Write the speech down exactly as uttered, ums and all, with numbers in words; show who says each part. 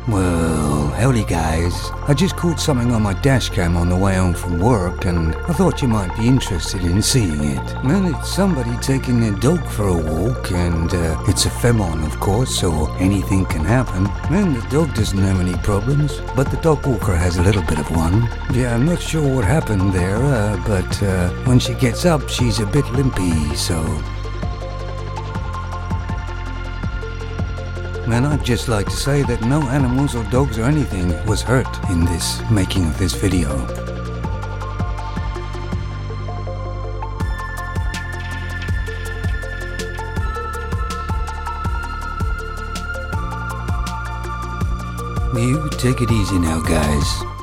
Speaker 1: Well, howdy guys. I just caught something on my dash cam on the way home from work and I thought you might be interested in seeing it. Well, it's somebody taking their dog for a walk and uh, it's a Femon of course, so anything can happen. And the dog doesn't have any problems, but the dog walker has a little bit of one. Yeah, I'm not sure what happened there, uh, but uh, when she gets up she's a bit limpy, so... And I'd just like to say that no animals or dogs or anything was hurt in this making of this video. You take it easy now, guys.